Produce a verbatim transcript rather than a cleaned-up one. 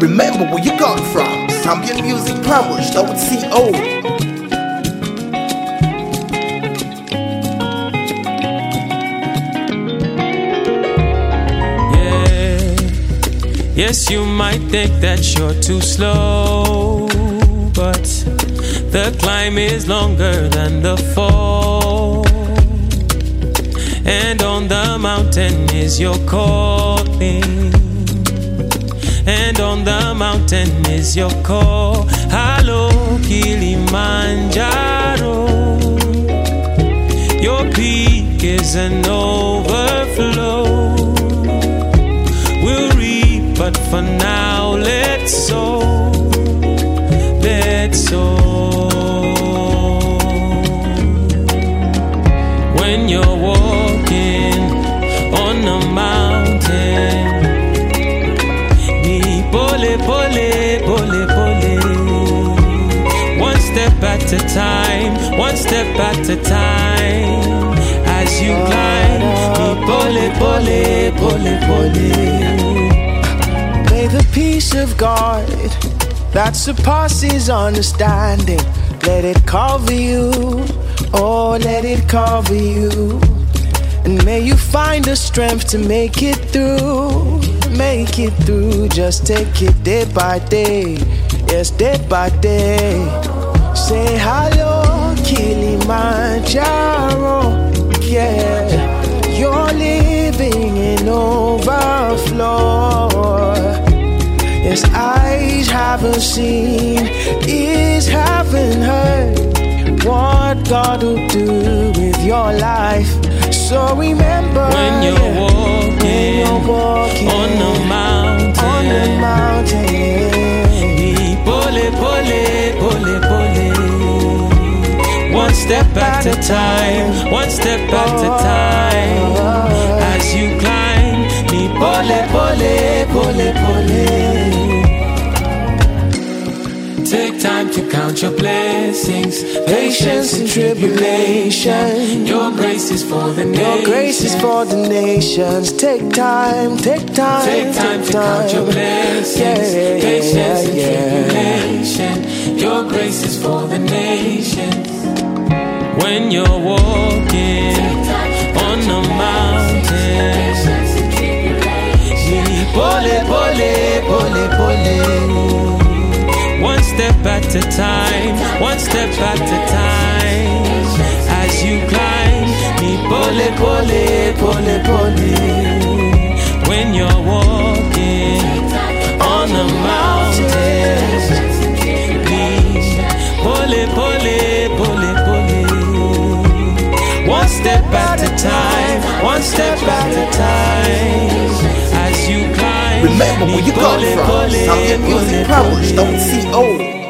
Remember where you got from. Zambian music powers, don't C O. Yes, you might think that you're too slow, but the climb is longer than the fall. And on the mountain is your calling. And on the mountain is your call. Hello, Kilimanjaro. Your peak is an overflow. We'll reap, but for now, let's sow. Let's sow. When you're walking on a mountain, Pole, pole, pole, pole. One step at a time, one step at a time. As you climb, pole, pole, pole, pole. May the peace of God that surpasses understanding, let it cover you, oh, let it cover you. And may you find the strength to make it through. Make it through, just take it day by day. Yes, day by day. Say hello, Kilimanjaro. Yeah, you're living in overflow. Yes, eyes haven't seen, ears haven't heard what God will do with your life. So remember, when you're walking, when you're walking on the mountain, on the mountain, pole, pole, pole, pole. One step at a time, one step at a time. As you climb, me pole, pole, pole, pole. Take time to count your blessings, patience in tribulation. Your grace is for the nations. Your grace is for the nations. Take time, take time, take time take to time. count your blessings, yeah, patience in yeah, tribulation. Your grace is for the nations. When you're walking on the mountain, pole, pole, pole, pole. One step at a time, one step at a time. As you climb, me pole, pole, pole, pole. When you're walking on the mountain, me pole, pole, pole, pole. One step at a time, one step at a time. As you climb, Remember where you got from. Zambian music powers, don't C O.